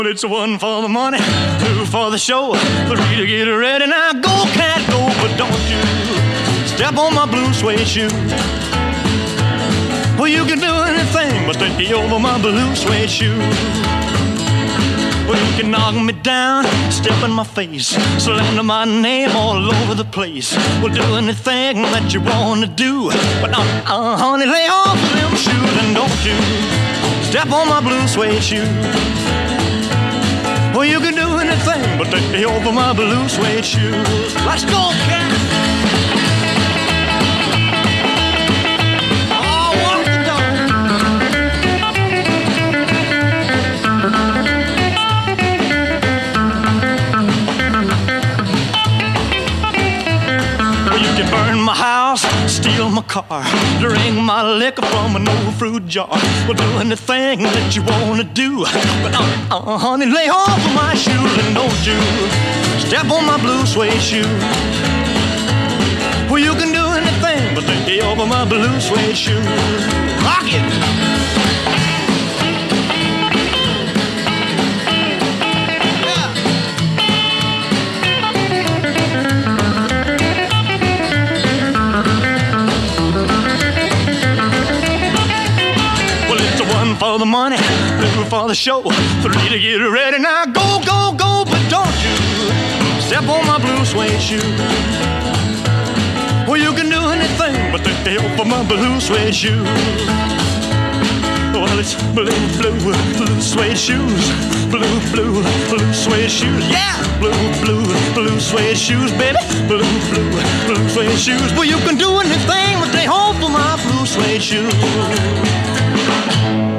Well, it's one for the money, two for the show, three to get ready. Now go, cat, go, but don't you step on my blue suede shoe. Well, you can do anything but stay over my blue suede shoe. Well, you can knock me down, step in my face, slander my name all over the place. Well, do anything that you want to do, but honey, lay off them shoes and don't you step on my blue suede shoe. Well, you can do anything but stay over my blue suede shoes. Let's go, cat! Burn my house, steal my car, drink my liquor from an old fruit jar. Well, do anything that you wanna do, but honey, lay off of my shoes and don't you step on my blue suede shoe. Well, you can do anything but stay over my blue suede shoe. Rock it! For the money, two for the show, three to get ready. Now go, go, go, but don't you step on my blue suede shoe. Well, you can do anything but stay over my blue suede shoe. Well, it's blue, blue, blue suede shoes, blue, blue, blue suede shoes. Yeah, blue, blue, blue suede shoes, baby, blue, blue, blue suede shoes. Well, you can do anything but stay home for my blue suede shoes.